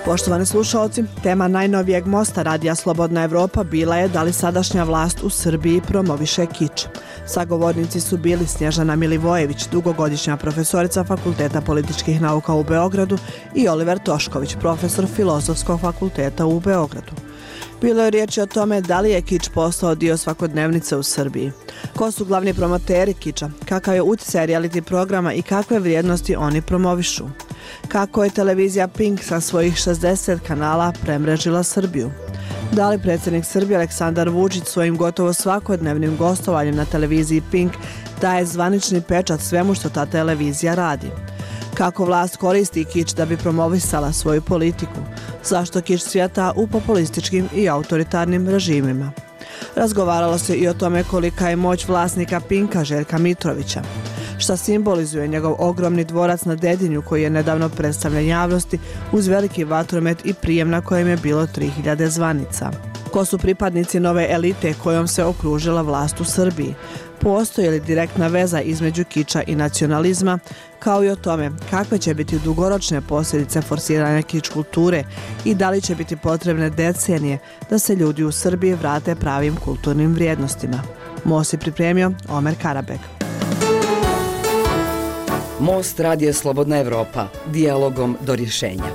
Poštovani slušalci, tema najnovijeg mosta Radija Slobodna Evropa bila je da li sadašnja vlast u Srbiji promoviše kič. Sagovornici su bili Snježana Milivojević, dugogodišnja profesorica Fakulteta političkih nauka u Beogradu, i Oliver Tošković, profesor Filozofskog fakulteta u Beogradu. Bilo je riječi o tome da li je kič postao dio svakodnevnice u Srbiji. Ko su glavni promoteri kiča, kakav je utjecaj reality programa i kakve vrijednosti oni promovišu. Kako je televizija Pink sa svojih 60 kanala premrežila Srbiju. Da li predsjednik Srbije Aleksandar Vučić svojim gotovo svakodnevnim gostovanjem na televiziji Pink daje zvanični pečat svemu što ta televizija radi. Kako vlast koristi kič da bi promovisala svoju politiku? Zašto kič cvjeta u populističkim i autoritarnim režimima? Razgovaralo se i o tome kolika je moć vlasnika Pinka Željka Mitrovića. Šta simbolizuje njegov ogromni dvorac na Dedinju koji je nedavno predstavljen javnosti uz veliki vatromet i prijem na kojem je bilo 3000 zvanica? Ko su pripadnici nove elite kojom se okružila vlast u Srbiji? Postoji li direktna veza između kiča i nacionalizma, kao i o tome kakve će biti dugoročne posljedice forsiranja kič kulture i da li će biti potrebne decenije da se ljudi u Srbiji vrate pravim kulturnim vrijednostima? Most je pripremio Omer Karabek. Most Radija Slobodna Evropa, dijalogom do rješenja.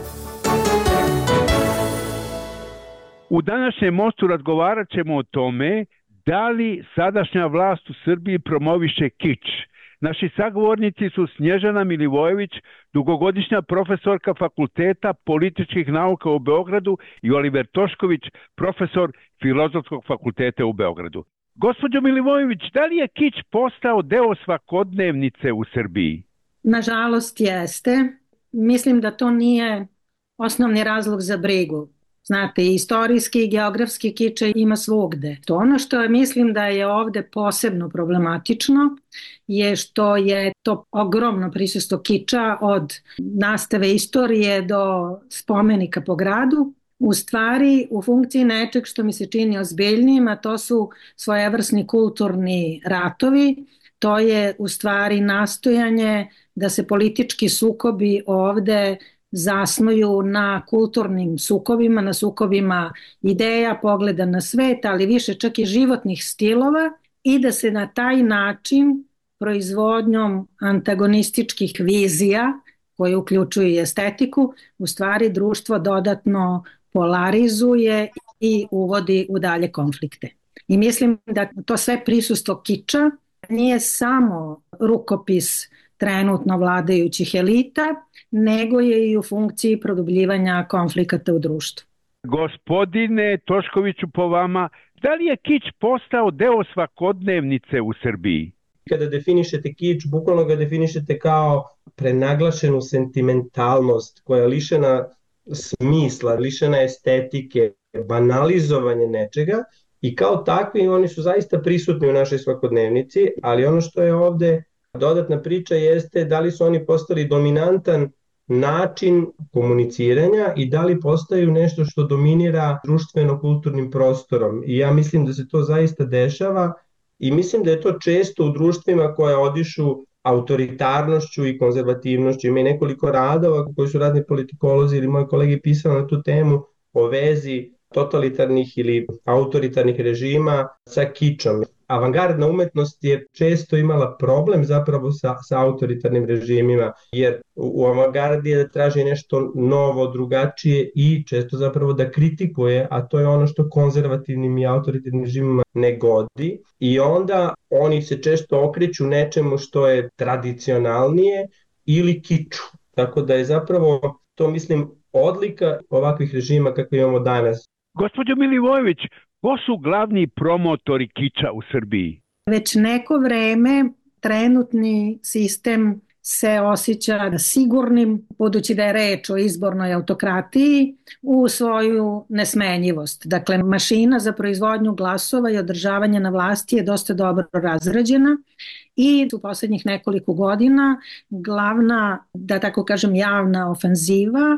U današnjem mostu razgovarat ćemo o tome da li sadašnja vlast u Srbiji promoviše kič. Naši sagovornici su Snježana Milivojević, dugogodišnja profesorka Fakulteta političkih nauka u Beogradu, i Oliver Tošković, profesor Filozofskog fakulteta u Beogradu. Gospođo Milivojević, da li je kič postao deo svakodnevnice u Srbiji? Nažalost jeste. Mislim da to nije osnovni razlog za brigu. Znate, istorijski i geografski kič ima svugde. To ono što mislim da je ovde posebno problematično je što je to ogromno prisustvo kiča od nastave istorije do spomenika po gradu u stvari u funkciji nečeg što mi se čini ozbiljnijim, a to su svojevrsni kulturni ratovi. To je u stvari nastojanje da se politički sukobi ovde zasnuju na kulturnim sukobima, na sukobima ideja, pogleda na svet, ali više čak i životnih stilova, i da se na taj način proizvodnjom antagonističkih vizija, koje uključuju i estetiku, u stvari društvo dodatno polarizuje i uvodi u dalje konflikte. I mislim da to sve prisustvo kiča nije samo rukopis trenutno vladajućih elita, nego je i u funkciji produbljivanja konflikata u društvu. Gospodine Toškoviću, po vama, da li je kič postao deo svakodnevnice u Srbiji? Kada definišete kič, bukvalno ga definišete kao prenaglašenu sentimentalnost koja je lišena smisla, lišena estetike, banalizovanje nečega, i kao takvi oni su zaista prisutni u našoj svakodnevnici, ali ono što je ovde dodatna priča jeste da li su oni postali dominantan način komuniciranja i da li postaju nešto što dominira društveno-kulturnim prostorom. I ja mislim da se to zaista dešava i mislim da je to često u društvima koje odišu autoritarnošću i konzervativnošću. Ima i nekoliko radova koji su razni politikolozi ili moji kolege pisali na tu temu o vezi totalitarnih ili autoritarnih režima sa kičom. Avangardna umetnost je često imala problem zapravo sa autoritarnim režimima, jer u avangardi je da traži nešto novo, drugačije i često zapravo da kritikuje, a to je ono što konzervativnim i autoritarnim režimima ne godi. I onda oni se često okreću nečemu što je tradicionalnije ili kiču. Tako da je zapravo to, mislim, odlika ovakvih režima kakve imamo danas. Gospođo Milivojević, ko su glavni promotori kiča u Srbiji? Već neko vreme trenutni sistem se osjeća sigurnim, budući da je reč o izbornoj autokratiji, u svoju nesmenjivost. Dakle, mašina za proizvodnju glasova i održavanje na vlasti je dosta dobro razrađena i u poslednjih nekoliko godina glavna, da tako kažem, javna ofenziva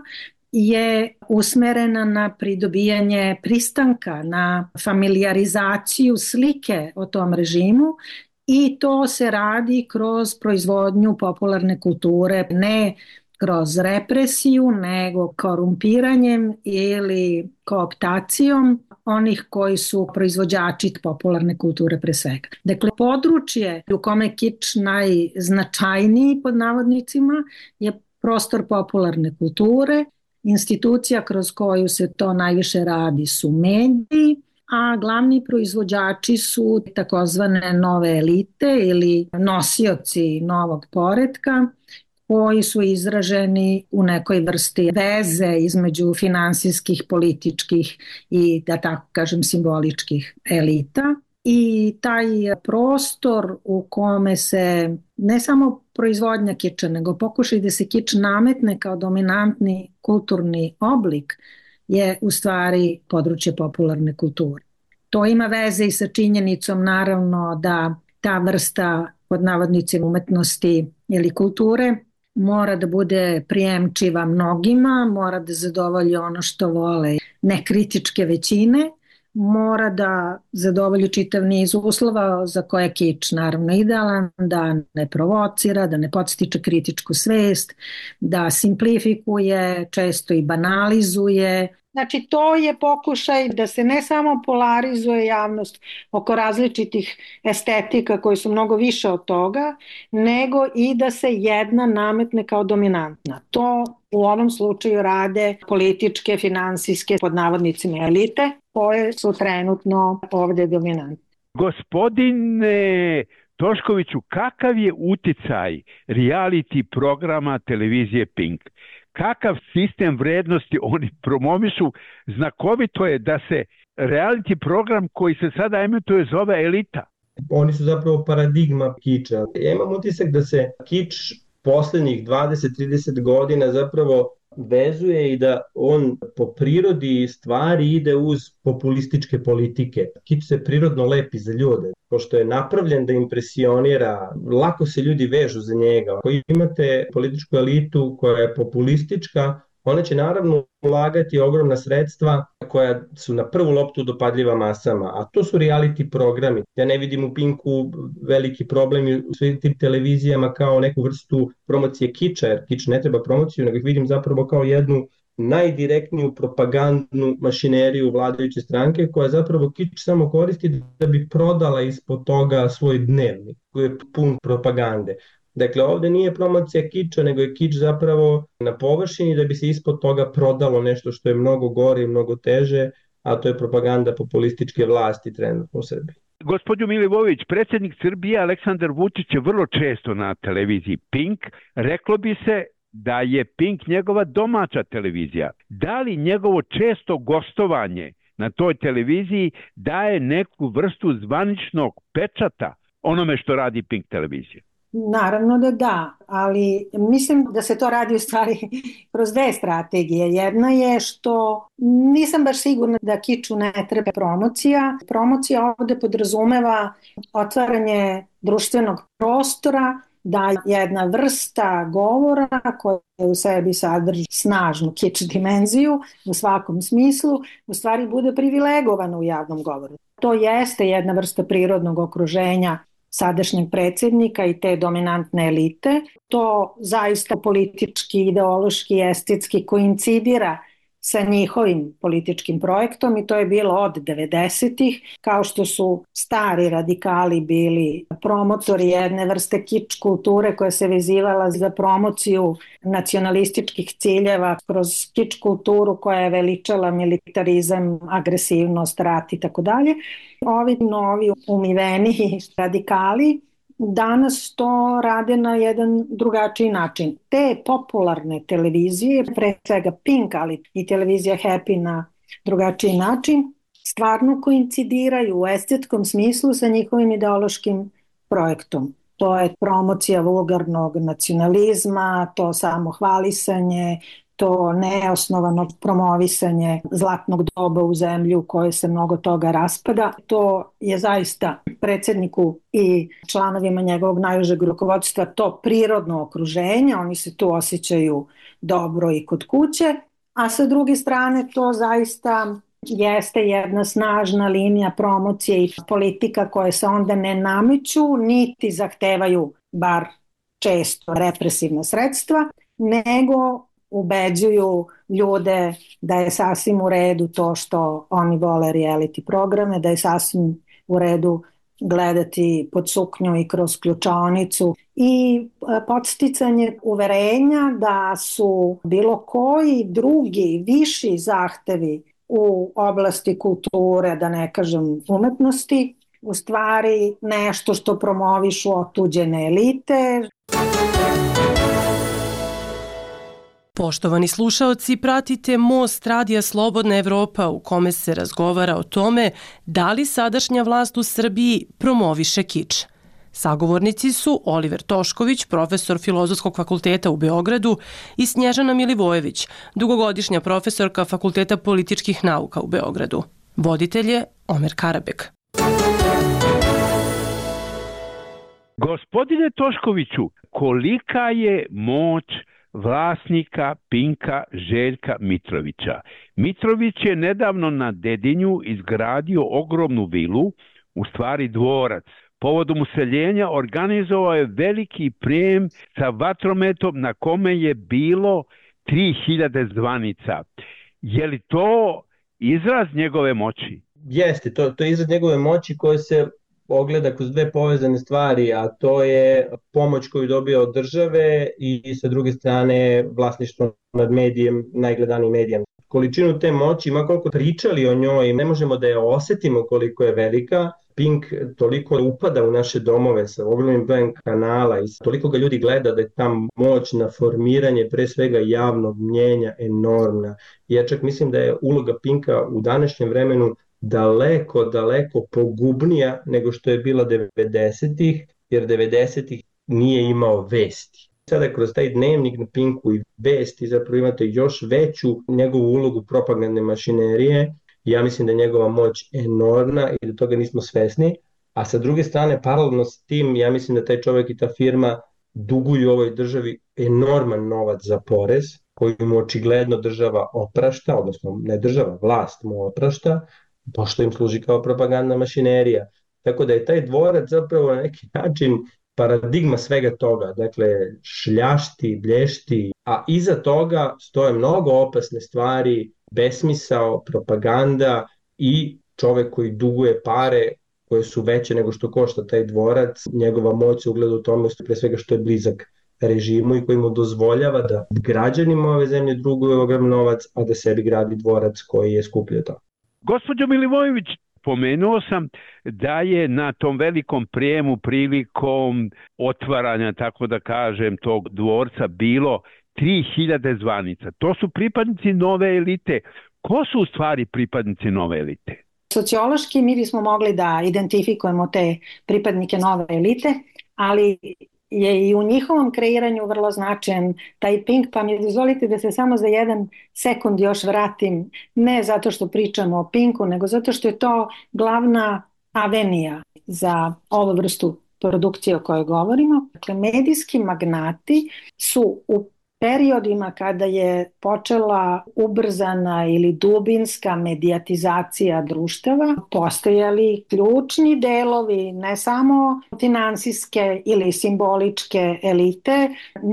je usmerena na pridobijanje pristanka, na familijarizaciju slike o tom režimu, i to se radi kroz proizvodnju popularne kulture, ne kroz represiju, nego korumpiranjem ili kooptacijom onih koji su proizvođači popularne kulture pre svega. Dakle, područje u kome je kič najznačajniji pod navodnicima je prostor popularne kulture. Institucija kroz koju se to najviše radi su mediji, a glavni proizvođači su takozvane nove elite ili nosioci novog poretka koji su izraženi u nekoj vrsti veze između finansijskih, političkih i, da tako kažem, simboličkih elita. I taj prostor u kome se ne samo proizvodnja kiča, nego pokušaj da se kič nametne kao dominantni kulturni oblik je u stvari područje popularne kulture. To ima veze i sa činjenicom naravno da ta vrsta pod navodnicima umetnosti ili kulture mora da bude prijemčiva mnogima, mora da zadovolji ono što vole nekritičke većine, mora da zadovolji čitav niz uslova za koje je kič naravno idealan, da ne provocira, da ne podstiče kritičku svest, da simplifikuje, često i banalizuje. Znači, to je pokušaj da se ne samo polarizuje javnost oko različitih estetika koji su mnogo više od toga, nego i da se jedna nametne kao dominantna. To u ovom slučaju rade političke, finansijske, pod navodnicima elite, koje su trenutno ovde dominantne. Gospodine Toškoviću, kakav je uticaj reality programa televizije Pink? Kakav sistem vrednosti oni promovišu? Znakovito je da se reality program koji se sada emituje zove Elita. Oni su zapravo paradigma kiča. Ja imam utisak da se kič poslednjih 20-30 godina zapravo vezuje i da on po prirodi stvari ide uz populističke politike. Kič se prirodno lepi za ljude, pošto je napravljen da impresionira, lako se ljudi vežu za njega. Ako imate političku elitu koja je populistička, ona će naravno ulagati ogromna sredstva koja su na prvu loptu dopadljiva masama, a to su reality programi. Ja ne vidim u Pinku veliki problem u svim tim televizijama kao neku vrstu promocije kiča, jer kič ne treba promociju, nego ih vidim zapravo kao jednu najdirektniju propagandnu mašineriju vladajuće stranke koja zapravo kič samo koristi da bi prodala ispod toga svoj dnevnik koji je pun propagande. Dakle, ovde nije promocija kiča, nego je kič zapravo na površini da bi se ispod toga prodalo nešto što je mnogo gore i mnogo teže, a to je propaganda populističke vlasti trenutno u Srbiji. Gospodin Milivojević, predsjednik Srbije Aleksandar Vučić je vrlo često na televiziji Pink. Reklo bi se da je Pink njegova domaća televizija. Da li njegovo često gostovanje na toj televiziji daje neku vrstu zvaničnog pečata onome što radi Pink televizija? Naravno da, ali mislim da se to radi u stvari kroz dve strategije. Jedna je što nisam baš sigurna da kiču ne treba promocija. Promocija ovde podrazumeva otvaranje društvenog prostora, da jedna vrsta govora koja u sebi sadrži snažnu kič dimenziju u svakom smislu, u stvari bude privilegovana u javnom govoru. To jeste jedna vrsta prirodnog okruženja sadašnjeg predsjednika i te dominantne elite. To zaista politički, ideološki, estetski koincidira sa njihovim političkim projektom i to je bilo od 90-ih, kao što su stari radikali bili promotori jedne vrste kič kulture koja se vezivala za promociju nacionalističkih ciljeva kroz kič kulturu koja je veličala militarizam, agresivnost, rat i tako dalje. Ovi novi umiveni radikali danas to rade na jedan drugačiji način. Te popularne televizije, pre svega Pink, ali i televizija Happy na drugačiji način, stvarno koincidiraju u estetskom smislu sa njihovim ideološkim projektom. To je promocija vulgarnog nacionalizma, to samohvalisanje, to neosnovano promovisanje zlatnog doba u zemlju u kojoj se mnogo toga raspada. To je zaista predsjedniku i članovima njegovog najužeg rukovodstva to prirodno okruženje, oni se tu osjećaju dobro i kod kuće, a sa druge strane to zaista jeste jedna snažna linija promocije i politika koje se onda ne nameću, niti zahtevaju bar često represivna sredstva, nego ubeđuju ljude da je sasvim u redu to što oni vole reality programe, da je sasvim u redu gledati pod suknju i kroz ključaonicu i podsticanje uverenja da su bilo koji drugi viši zahtevi u oblasti kulture, da ne kažem umetnosti, u stvari nešto što promovišu otuđene elite. Poštovani slušaoci, pratite Most Radija Slobodna Evropa u kome se razgovara o tome da li sadašnja vlast u Srbiji promoviše kič. Sagovornici su Oliver Tošković, profesor Filozofskog fakulteta u Beogradu, i Snježana Milivojević, dugogodišnja profesorka Fakulteta političkih nauka u Beogradu. Voditelj je Omer Karabek. Gospodine Toškoviću, kolika je moć vlasnika Pinka Željka Mitrovića? Mitrović je nedavno na Dedinju izgradio ogromnu vilu, u stvari dvorac. Povodom useljenja organizovao je veliki prijem sa vatrometom na kome je bilo 3000 zvanica. Je li to izraz njegove moći? Jeste, to je izraz njegove moći koji se ogleda kroz dve povezane stvari, a to je pomoć koju dobija od države i sa druge strane vlasništvo nad medijem, najgledanijim medijem. Količinu te moći, ma koliko pričali o njoj, ne možemo da je osetimo koliko je velika. Pink toliko upada u naše domove sa ogromnim brojem kanala i toliko ga ljudi gleda da je ta moć na formiranje pre svega javnog mnjenja enormna. Ja čak mislim da je uloga Pinka u današnjem vremenu daleko pogubnija nego što je bila 90-ih, jer 90-ih nije imao vesti. Sada kroz taj dnevnik na Pinku i vesti zapravo imate još veću njegovu ulogu propagandne mašinerije. Ja mislim da je njegova moć enormna i da toga nismo svesni, a sa druge strane paralelno s tim ja mislim da taj čovjek i ta firma duguju ovoj državi enorman novac za porez koji mu očigledno država oprašta, odnosno ne država, vlast mu oprašta, pošto im služi kao propagandna mašinerija. Tako da je taj dvorac zapravo na neki način paradigma svega toga, dakle šljašti, blješti, a iza toga stoje mnogo opasne stvari, besmisao, propaganda i čovek koji duguje pare koje su veće nego što košta taj dvorac. Njegova moć se ugleda u tome pre svega što je blizak režimu i koji mu dozvoljava da građanima ove zemlje duguje ogrom novac, a da sebi gradi dvorac koji je skuplji od toga. Gospođo Milivojević, pomenuo sam da je na tom velikom prijemu prilikom otvaranja, tako da kažem, tog dvorca bilo 3000 zvanica. To su pripadnici nove elite. Ko su u stvari pripadnici nove elite? Sociološki mi bismo mogli da identifikujemo te pripadnike nove elite, ali je i u njihovom kreiranju vrlo značajan taj Pink, pa mi dozvolite da se samo za jedan sekund još vratim, ne zato što pričamo o Pinku, nego zato što je to glavna avenija za ovu vrstu produkcije o kojoj govorimo. Dakle, medijski magnati su u periodima kada je počela ubrzana ili dubinska medijatizacija društava, postojali ključni delovi ne samo finansijske ili simboličke elite,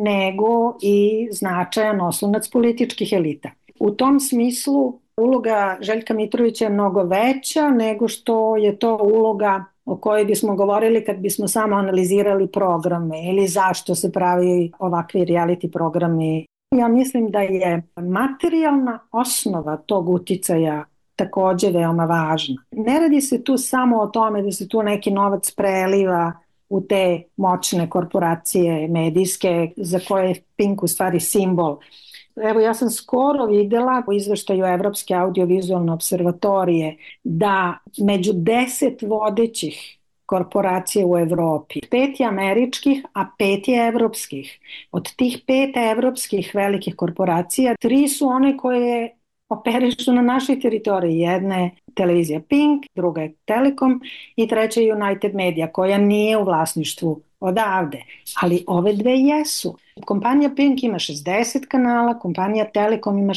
nego i značajan oslonac političkih elita. U tom smislu uloga Željka Mitrovića je mnogo veća nego što je to uloga o kojoj bismo govorili kad bismo samo analizirali programe ili zašto se pravi ovakvi reality programi. Ja mislim da je materijalna osnova tog uticaja takođe veoma važna. Ne radi se tu samo o tome da se tu neki novac preliva u te moćne korporacije medijske za koje je Pink u stvari simbol. Evo, ja sam skoro videla u izveštaju Evropske audiovizualne observatorije da među 10 vodećih korporacija u Evropi, 5 je američkih, a 5 je evropskih. Od tih 5 evropskih velikih korporacija, 3 su one koje operišu na našoj teritoriji. Jedna je televizija Pink, druga je Telekom i treća je United Media, koja nije u vlasništvu odavde, ali ove dve jesu. Kompanija Pink ima 60 kanala, kompanija Telekom ima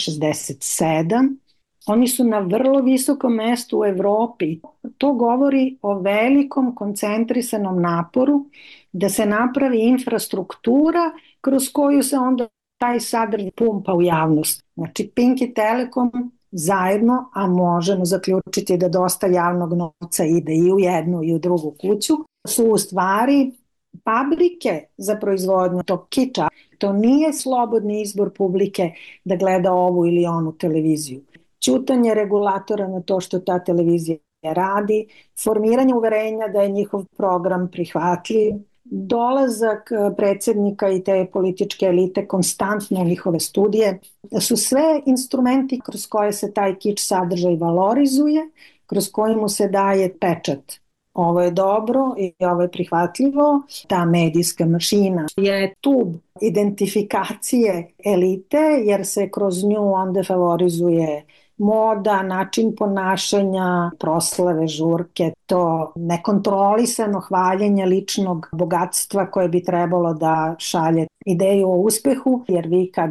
67. Oni su na vrlo visokom mestu u Evropi. To govori o velikom koncentrisanom naporu da se napravi infrastruktura kroz koju se onda taj sadržaj pumpa u javnost. Znači Pink i Telekom zajedno, a možemo zaključiti da dosta javnog novca ide i u jednu i u drugu kuću, su u stvari fabrike za proizvodnju tog kiča. To nije slobodni izbor publike da gleda ovu ili onu televiziju. Ćutanje regulatora na to što ta televizija radi, formiranje uverenja da je njihov program prihvatljiv, dolazak predsjednika i te političke elite konstantno u njihove studije, su sve instrumenti kroz koje se taj kič sadržaj valorizuje, kroz koji mu se daje pečat. Ovo je dobro i ovo je prihvatljivo. Ta medijska mašina je tub identifikacije elite, jer se kroz nju onda favorizuje moda, način ponašanja, proslave, žurke, to nekontrolisano hvaljenje ličnog bogatstva koje bi trebalo da šalje ideju o uspehu, jer vi kad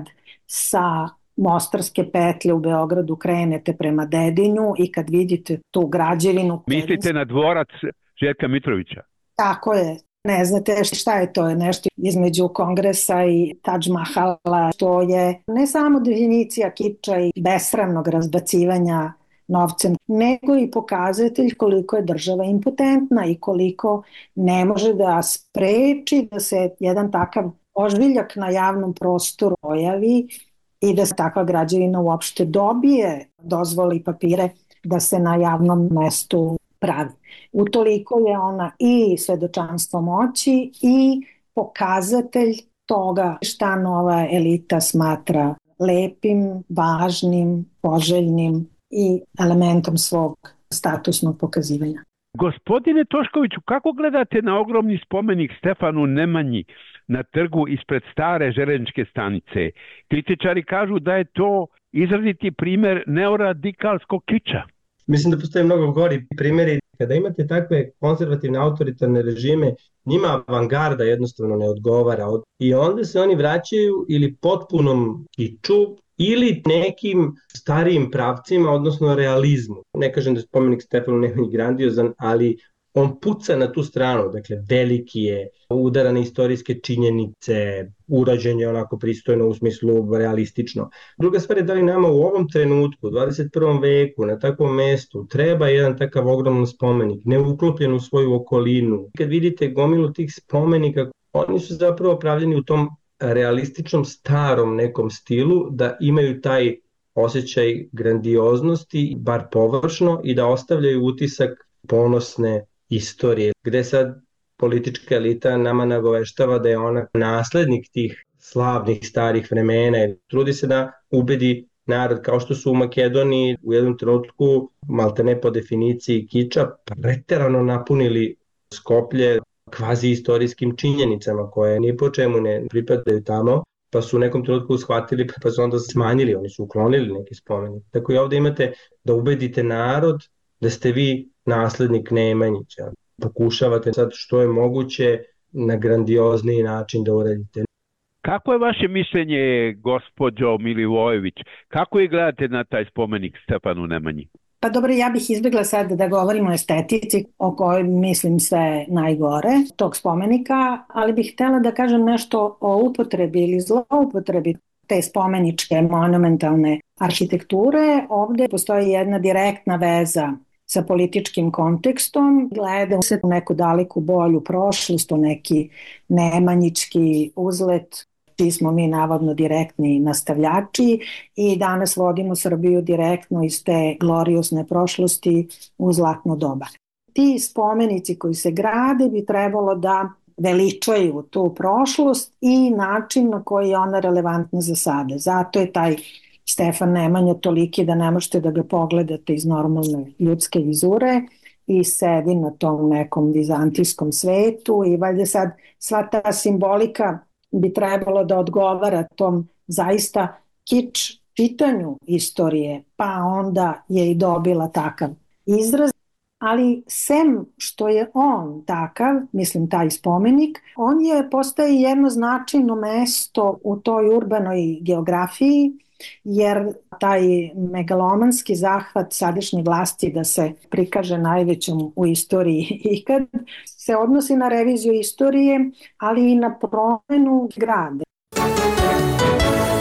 sa Mostarske petlje u Beogradu krenete prema Dedinju i kad vidite tu građevinu... Mislite na dvorac Željka Mitrovića? Tako je. Ne znate šta je to, je nešto između Kongresa i Taj Mahala, što je ne samo definicija kiča i besramnog razbacivanja novcem, nego i pokazatelj koliko je država impotentna i koliko ne može da spreči da se jedan takav ožbiljak na javnom prostoru pojavi i da se takva građevina uopšte dobije dozvoli papire da se na javnom mestu pravi. Utoliko je ona i svedočanstvo moći i pokazatelj toga šta nova elita smatra lepim, važnim, poželjnim i elementom svog statusnog pokazivanja. Gospodine Toškoviću, kako gledate na ogromni spomenik Stefanu Nemanji na trgu ispred stare železničke stanice? Kritičari kažu da je to izraziti primjer neoradikalskog kiča. Mislim da postoje mnogo gori primjeri. Kada imate takve konzervativne autoritarne režime, njima avangarda jednostavno ne odgovara. I onda se oni vraćaju ili potpunom kiču ili nekim starijim pravcima, odnosno realizmu. Ne kažem da je spomenik Stefanu Nemanji grandiozan, ali on puca na tu stranu, dakle veliki je, udara na istorijske činjenice, urađen je onako pristojno u smislu realistično. Druga stvar je da li nama u ovom trenutku, u 21. veku, na takvom mestu, treba jedan takav ogroman spomenik, neuklopljen u svoju okolinu. Kad vidite gomilu tih spomenika, oni su zapravo pravljeni u tom realističnom starom nekom stilu, da imaju taj osjećaj grandioznosti, bar površno, i da ostavljaju utisak ponosne istorije, gde sad politička elita nama nagoveštava da je ona naslednik tih slavnih starih vremena i trudi se da ubedi narod, kao što su u Makedoniji u jednom trenutku, maltene po definiciji kiča, preterano napunili Skoplje kvazi istorijskim činjenicama koje ni po čemu ne pripadaju tamo, pa su u nekom trenutku shvatili, pa su onda smanjili, oni su uklonili neki spomenik. Tako i ovde imate da ubedite narod da ste vi naslednik Nemanjića. Pokušavate sad što je moguće na grandiozniji način da uradite. Kako je vaše mišljenje, gospođo Milivojević? Kako je gledate na taj spomenik Stefanu Nemanji? Pa dobro, ja bih izbjegla sad da govorimo o estetici, o kojoj mislim sve najgore tog spomenika, ali bih htjela da kažem nešto o upotrebi ili zloupotrebi te spomeničke monumentalne arhitekture. Ovde postoji jedna direktna veza sa političkim kontekstom, gleda se u neku daleku bolju prošlost, u neki nemanjički uzlet, čiji smo mi navodno direktni nastavljači i danas vodimo Srbiju direktno iz te gloriosne prošlosti u zlatno doba. Ti spomenici koji se grade bi trebalo da veličaju tu prošlost i način na koji je ona relevantna za sada. Zato je taj Stefan Nemanja toliki da ne možete da ga pogledate iz normalne ljudske vizure i sedi na tom nekom vizantijskom svetu i valjda sad sva ta simbolika bi trebalo da odgovara tom zaista kič čitanju istorije, pa onda je i dobila takav izraz. Ali sem što je on takav, mislim taj spomenik, on postaje jedno značajno mesto u toj urbanoj geografiji, jer taj megalomanski zahvat sadašnje vlasti da se prikaže najvećom u istoriji ikad se odnosi na reviziju istorije, ali i na promenu grada.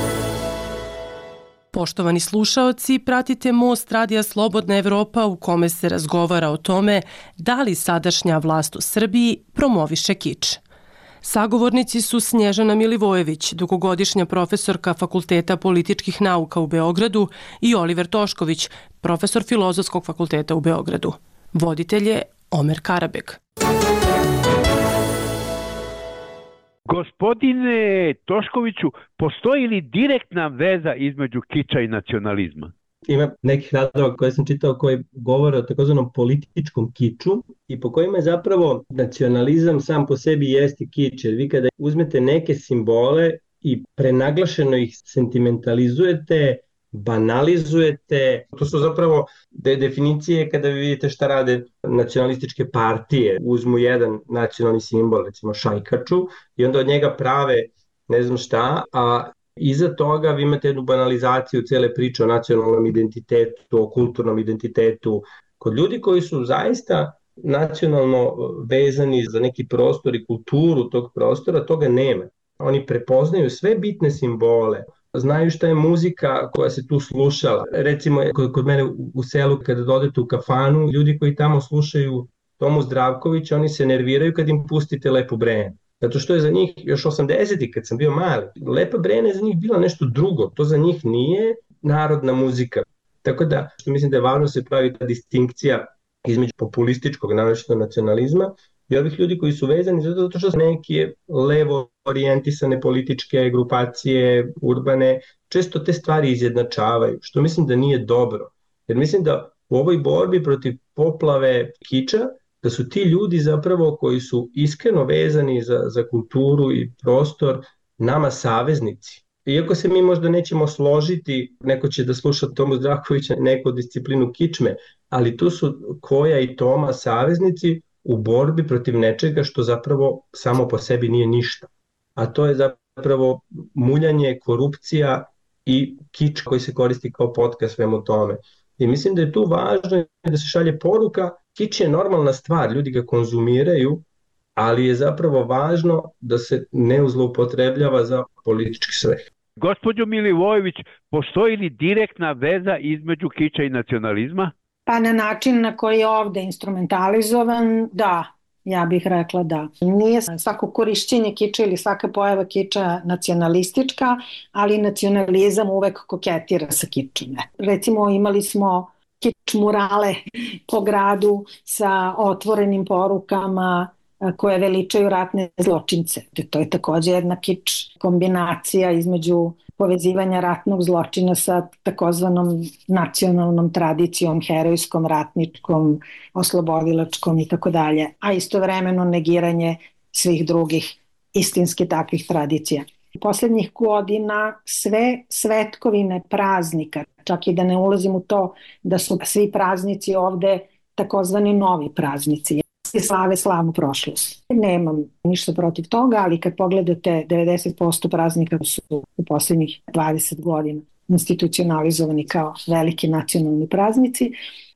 Poštovani slušaoci, pratite Most Radija Slobodna Evropa u kome se razgovara o tome da li sadašnja vlast u Srbiji promoviše kič. Sagovornici su Snježana Milivojević, dugogodišnja profesorka Fakulteta političkih nauka u Beogradu, i Oliver Tošković, profesor Filozofskog fakulteta u Beogradu. Voditelj je Omer Karabeg. Gospodine Toškoviću, postoji li direktna veza između kiča i nacionalizma? Ima nekih radova koje sam čitao koji govore o takozvanom političkom kiču i po kojima je zapravo nacionalizam sam po sebi jeste kič. Jer vi kada uzmete neke simbole i prenaglašeno ih sentimentalizujete, banalizujete, to su zapravo definicije kada vi vidite šta rade nacionalističke partije. Uzmu jedan nacionalni simbol, recimo šajkaču, i onda od njega prave ne znam šta, a iza toga vi imate jednu banalizaciju cele priče o nacionalnom identitetu, o kulturnom identitetu. Kod ljudi koji su zaista nacionalno vezani za neki prostor i kulturu tog prostora, toga nema. Oni prepoznaju sve bitne simbole, znaju šta je muzika koja se tu slušala. Recimo, kod mene u selu, kada dodete u kafanu, ljudi koji tamo slušaju Tomu Zdravkovića, oni se nerviraju kad im pustite Lepo Brene. Zato što je za njih, još 80-ih kad sam bio mali, Lepa Brena je za njih bila nešto drugo. To za njih nije narodna muzika. Tako da, što mislim da je važno se pravi ta distinkcija između populističkog nacionalizma i ovih ljudi koji su vezani zato što su neke levo orijentisane političke grupacije, urbane, često te stvari izjednačavaju, što mislim da nije dobro. Jer mislim da u ovoj borbi protiv poplave kiča, da su ti ljudi zapravo koji su iskreno vezani za kulturu i prostor nama saveznici. Iako se mi možda nećemo složiti, neko će da sluša Tomu Zdravkovića, neku disciplinu kičme, ali tu su Koja i Toma saveznici u borbi protiv nečega što zapravo samo po sebi nije ništa. A to je zapravo muljanje, korupcija i kič koji se koristi kao potka svemu tome. I mislim da je tu važno da se šalje poruka, kič je normalna stvar, ljudi ga konzumiraju, ali je zapravo važno da se ne zloupotrebljava za politički svrhe. Gospođo Milivojević, postoji li direktna veza između kiča i nacionalizma? Pa na način na koji je ovde instrumentalizovan, da, ja bih rekla da. Nije svako korišćenje kiča ili svaka pojava kiča nacionalistička, ali nacionalizam uvek koketira sa kičom. Recimo imali smo kič murale po gradu sa otvorenim porukama koje veličaju ratne zločince. To je takođe jedna kič kombinacija između povezivanja ratnog zločina sa takozvanom nacionalnom tradicijom, herojskom, ratničkom, oslobodilačkom i tako dalje, a istovremeno negiranje svih drugih istinski takvih tradicija. Poslednjih godina sve svetkovine praznika, čak i da ne ulazim u to da su svi praznici ovde takozvani novi praznici, slave slavnu prošlost. Nemam ništa protiv toga, ali kad pogledate 90% praznika su u poslednjih 20 godina institucionalizovani kao veliki nacionalni praznici,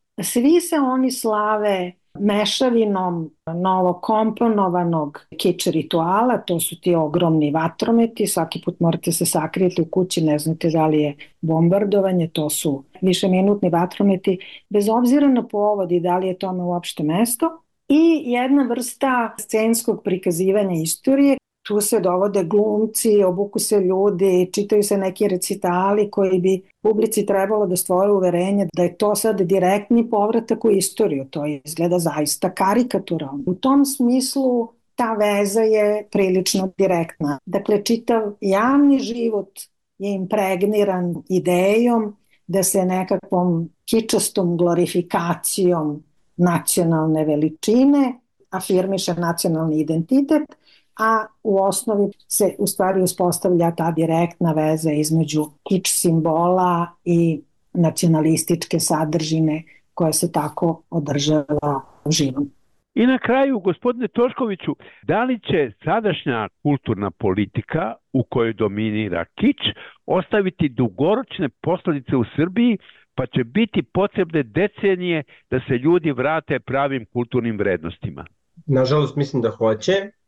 svi se oni slave mešavinom novokomponovanog kič rituala, to su ti ogromni vatrometi, svaki put morate se sakrijeti u kući, ne znate da li je bombardovanje, to su višeminutni vatrometi, bez obzira na povod i da li je tome uopšte mesto. I jedna vrsta scenskog prikazivanja istorije, tu se dovode glumci, obuku se ljudi, čitaju se neki recitali koji bi publici trebalo da stvore uverenje da je to sad direktni povratak u istoriju. To izgleda zaista karikaturalno. U tom smislu ta veza je prilično direktna. Dakle, čitav javni život je impregniran idejom da se nekakvom kičastom glorifikacijom nacionalne veličine afirmiše nacionalni identitet, a u osnovi se u stvari uspostavlja ta direktna veza između kič simbola i nacionalističke sadržine koja se tako održava živom. I na kraju, gospodine Toškoviću, da li će sadašnja kulturna politika u kojoj dominira kič ostaviti dugoročne posledice u Srbiji, pa će biti potrebne decenije da se ljudi vrate pravim kulturnim vrednostima? Nažalost, mislim da hoće.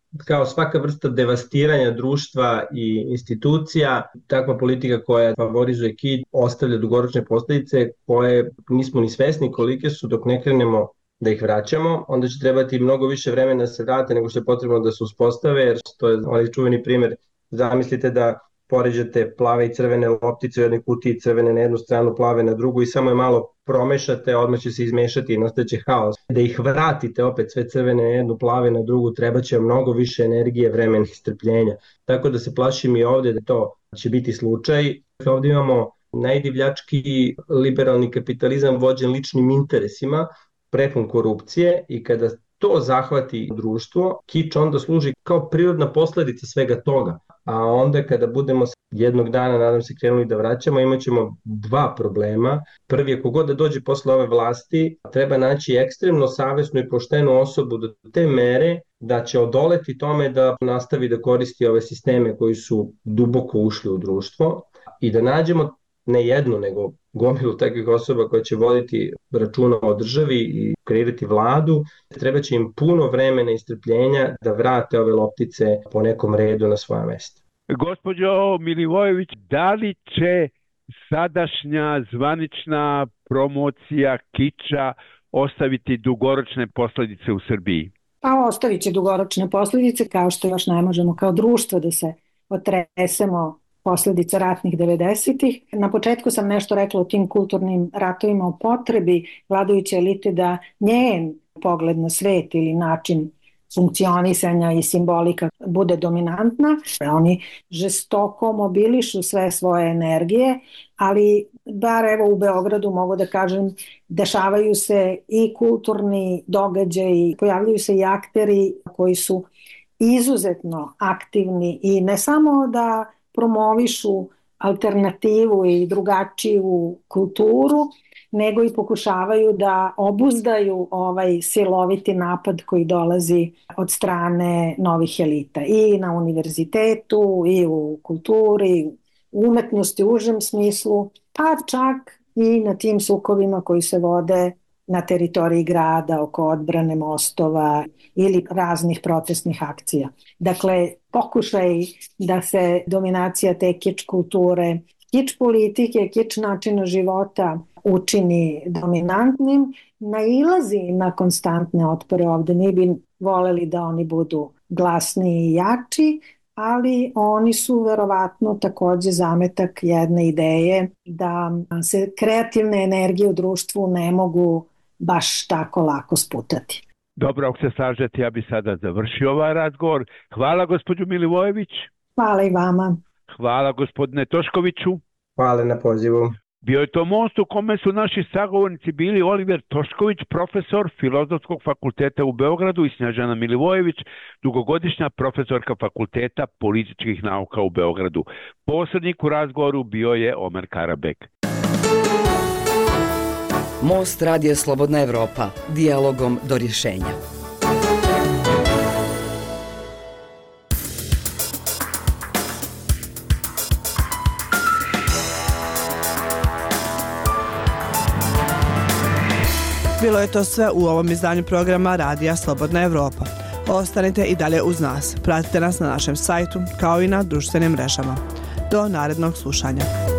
kao svaka vrsta devastiranja društva i institucija, takva politika koja favorizuje kič ostavlja dugoročne posledice koje nismo ni svesni kolike su dok ne krenemo da ih vraćamo. Onda će trebati mnogo više vremena da se vrate nego što je potrebno da se uspostave, jer to je onaj čuveni primer. Zamislite da poređate plave i crvene loptice u jednoj kutiji, crvene na jednu stranu, plave na drugu i samo je malo promešate, odmah će se izmešati i nastaće haos. Da ih vratite opet sve crvene na jednu, plave na drugu, treba će mnogo više energije, vremena i strpljenja. Tako da se plašim i ovde da to će biti slučaj. Ovde imamo najdivljački liberalni kapitalizam vođen ličnim interesima, prepun korupcije i kada to zahvati društvo, kič onda služi kao prirodna posledica svega toga. A onda kada budemo jednog dana, nadam se, krenuli da vraćamo, imat ćemo dva problema. Prvi je kogod da dođe posle ove vlasti, treba naći ekstremno savesnu i poštenu osobu do te mere da će odoleti tome da nastavi da koristi ove sisteme koji su duboko ušli u društvo i da nađemo ne jednu, nego gomilu takvih osoba koja će voditi računa o državi i kreirati vladu. Treba će im puno vremena i strpljenja da vrate ove loptice po nekom redu na svoja mesta. Gospođo Milivojević, da li će sadašnja zvanična promocija kiča ostaviti dugoročne posledice u Srbiji? Pa ostavit će dugoročne posledice, kao što još ne možemo kao društvo da se otresemo posledica ratnih 90-ih. Na početku sam nešto rekla o tim kulturnim ratovima, o potrebi vladajuće elite da njen pogled na svet ili način funkcionisanja i simbolika bude dominantna. Oni žestoko mobilišu sve svoje energije, ali bar evo u Beogradu mogu da kažem dešavaju se i kulturni događaji, pojavljaju se i akteri koji su izuzetno aktivni i ne samo da promovišu alternativu i drugačiju kulturu, nego i pokušavaju da obuzdaju ovaj siloviti napad koji dolazi od strane novih elita i na univerzitetu i u kulturi, u umetnosti u užem smislu, pa čak i na tim sukovima koji se vode na teritoriji grada, oko odbrane mostova ili raznih protestnih akcija. Dakle, pokušaj da se dominacija te kič kulture, kič politike, kič načina života učini dominantnim, nailazi na konstantne otpore ovde. Mi bi voleli da oni budu glasniji i jači, ali oni su verovatno takođe zametak jedne ideje da se kreativne energije u društvu ne mogu baš tako lako sputati. Dobro, ako se slažete, ja bi sada završio ovaj razgovor. Hvala gospođu Milivojević. Hvala i vama. Hvala gospodine Toškoviću. Hvala na pozivu. Bio je to most u kome su naši sagovornici bili Oliver Tošković, profesor Filozofskog fakulteta u Beogradu i Snježana Milivojević, dugogodišnja profesorka Fakulteta političkih nauka u Beogradu. Posrednik u razgovoru bio je Omer Karabek. Most Radija Slobodna Evropa. Dijalogom do rješenja. Bilo je to sve u ovom izdanju programa Radija Slobodna Evropa. Ostanite i dalje uz nas. Pratite nas na našem sajtu kao i na društvenim mrežama. Do narednog slušanja.